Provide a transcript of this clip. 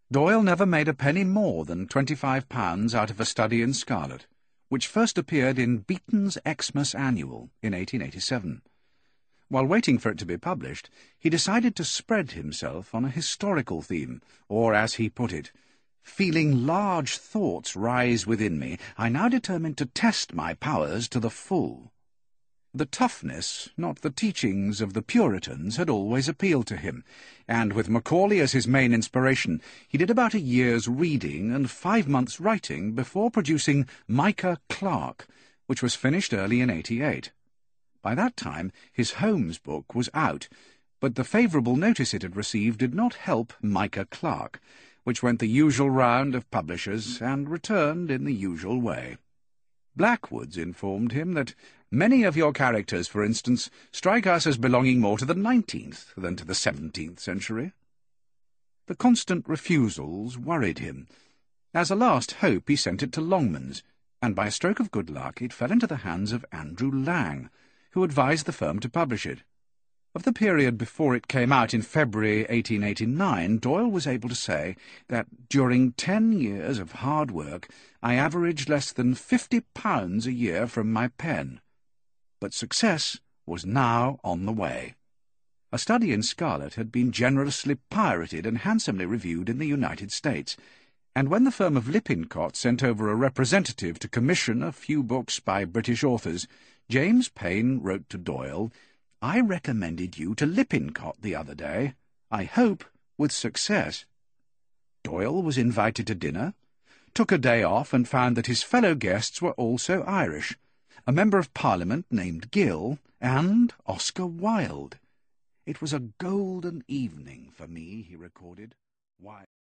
Doyle never made a penny more than £25 out of A Study in Scarlet, which first appeared in Beeton's Xmas Annual in 1887. While waiting for it to be published, he decided to spread himself on a historical theme, or, as he put it, "Feeling large thoughts rise within me, I now determined to test my powers to the full." The toughness, not the teachings, of the Puritans had always appealed to him, and with Macaulay as his main inspiration, he did about a year's reading and 5 months' writing before producing Micah Clarke, which was finished early in 88. By that time, his Holmes book was out, but the favourable notice it had received did not help Micah Clarke, which went the usual round of publishers and returned in the usual way. Blackwoods informed him that "many of your characters, for instance, strike us as belonging more to the 19th than to the 17th century." The constant refusals worried him. As a last hope he sent it to Longmans, and by a stroke of good luck it fell into the hands of Andrew Lang, who advised the firm to publish it. Of the period before it came out in February 1889, Doyle was able to say that during 10 years of hard work I averaged less than £50 a year from my pen. But success was now on the way. A Study in Scarlet had been generously pirated and handsomely reviewed in the United States, and when the firm of Lippincott sent over a representative to commission a few books by British authors, James Payn wrote to Doyle, "I recommended you to Lippincott the other day. I hope with success." Doyle was invited to dinner, took a day off, and found that his fellow guests were also Irish, a member of Parliament named Gill, and Oscar Wilde. "It was a golden evening for me," he recorded.